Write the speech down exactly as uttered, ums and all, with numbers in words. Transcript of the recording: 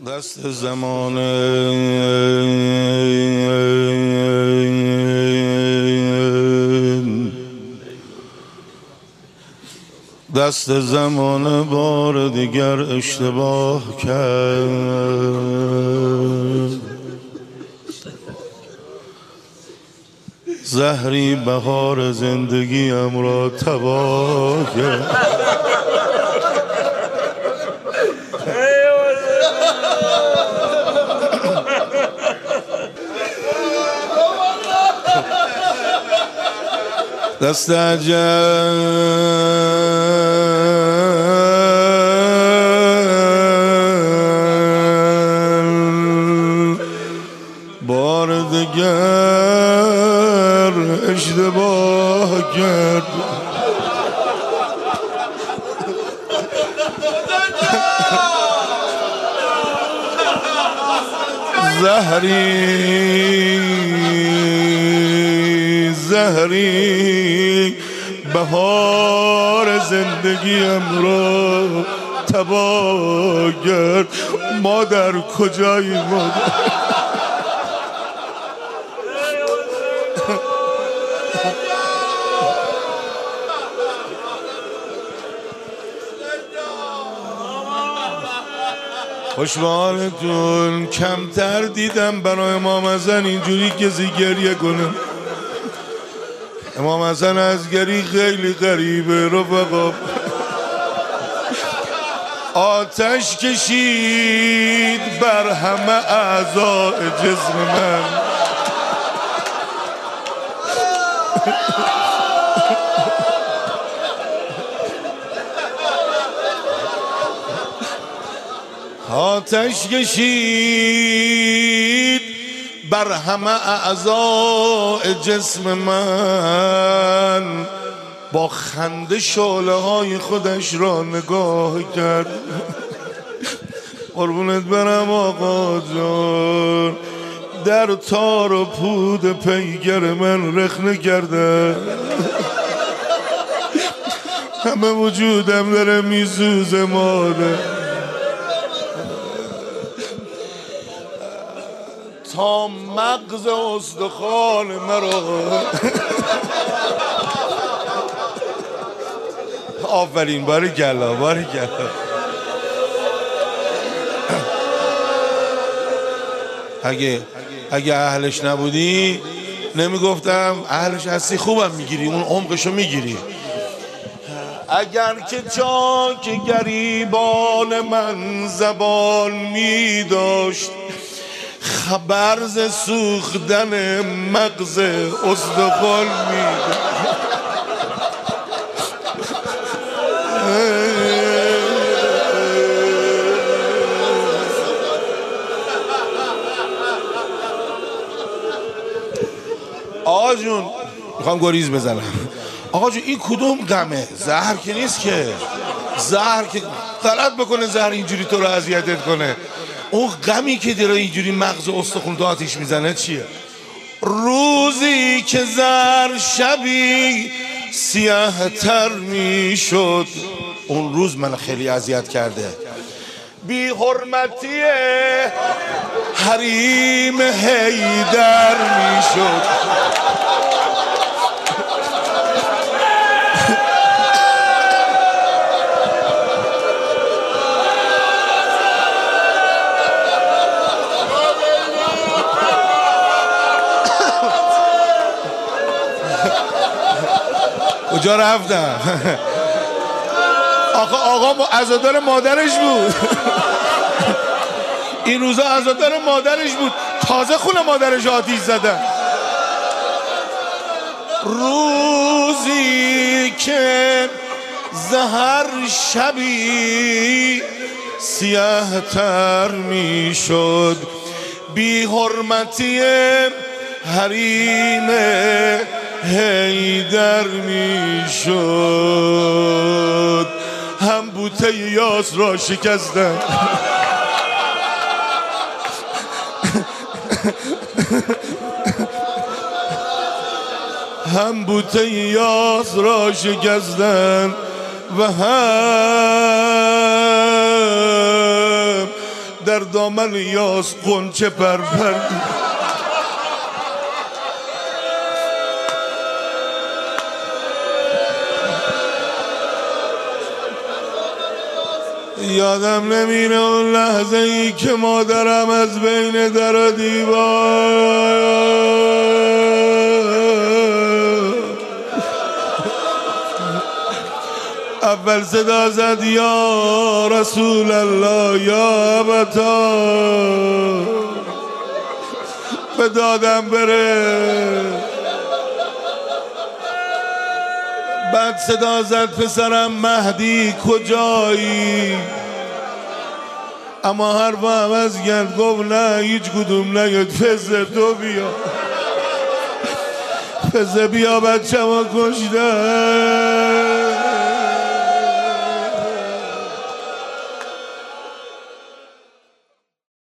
دست زمانه دست زمانه بار دیگر اشتباه کرد. زهری بهار زندگیم را تباه کرد. دست عجل بار دیگر اشتباه کرد. زهری زهری بهار زندگیم را تباه کرد. مادر کجایی مادر؟ خوشبالتون کمتر دیدم برای امام حسن اینجوری کسی گریه کنه. امام حسن از گری خیلی غریبه رفقا. آتش کشید بر همه اعضاء جسم من. آتش کشید بر همه اعضاء جسم من. با خنده شعله های خودش را نگاه کرد. قربونت برم آقا جان، در تار و پود پیگر من رخنه کرده. همه وجودم داره میسوزه مادر. تا مغز استخوان مرا. آفرین، باریکلا باریکلا. اگه اگه اهلش نبودی نمیگفتم اهلش هستی، خوبم میگیری، اون عمقشو میگیری. اگر که چاک گریبان من زبان میداشت، خبر ز سوختن مغز استخوان میداشت. آقا جون میخوام گریز بزنم. آقا جون این کدوم غمه؟ زهر که نیست که. زهر که غلط بکنه، زهر اینجوری تو رو اذیتت کنه. اون غمی که داره اینجوری مغز و استخون تو آتیش میزنه چیه؟ روزی که زر شبی سیاه تر میشد، اون روز من خیلی اذیت کرده. بی حرمتی حریم حیدر میشد. کجا رفتم؟ آقا آقا عزادار مادرش بود. این روزا عزادار مادرش بود، تازه خونه مادرش آتیش زدن. روزی که زهر شبی سیاه تر می شد، بی حرمتی حریم حیدر می شد. هم بوته یاس را شکستم. هم بوته یاس را شکستن و هم در دامن یاس غنچه پرپر. یادم نمیره اون لحظه ای که مادرم از بین در و دیوار اول صدا زد یا رسول الله یا ابتا، به دادم بره. بعد صدا زد پسرم مهدی کجایی؟ اما حرف عوض کرد، گفت نه هیچ کدوم نگید، فزه تو بیا، فزه بیا بچه ما کشته.